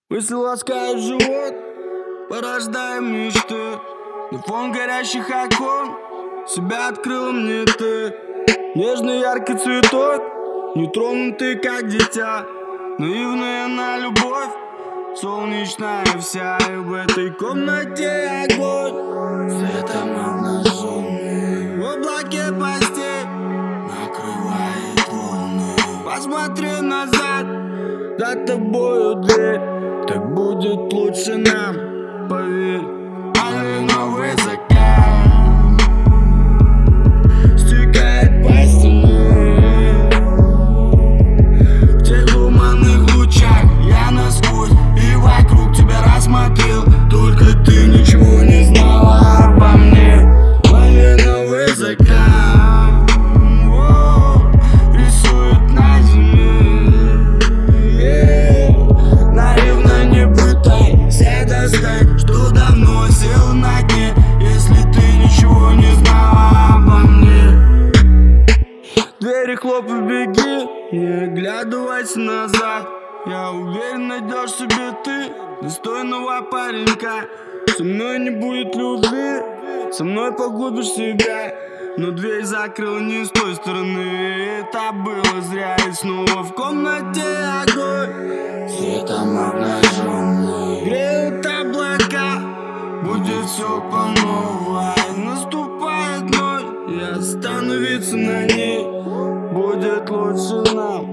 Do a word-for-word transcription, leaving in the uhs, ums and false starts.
Мысли ласкают живот, порождаем мечты. На фон горящих окон себя открыла мне ты. Нежный яркий цветок, нетронутый как дитя. Наивная на любовь, солнечная вся. И в этой комнате огонь, светом обнаженный. В облаке постель накрывает волны. Посмотри назад, за тобою дверь. Так будет лучше нам, поверь. Малиновый закат стекает по стене. В тех туманных лучах я насквозь и вокруг тебя рассмотрел. Только ты ничего не знала обо мне. Малиновый закат рисует на земле. Наивно не пытайся достать, что давно сел на дне. Если ты ничего не знала обо мне. Двери хлопай, беги, не оглядывайся назад. Я уверен, найдешь себе ты достойного паренька. Со мной не будет любви, со мной погубишь себя. Но дверь закрыл не с той стороны, это было зря. И снова в комнате огонь, светом обнаженный. Греют облака, будет все по новой. Наступает ночь, и остановиться на ней будет лучше нам.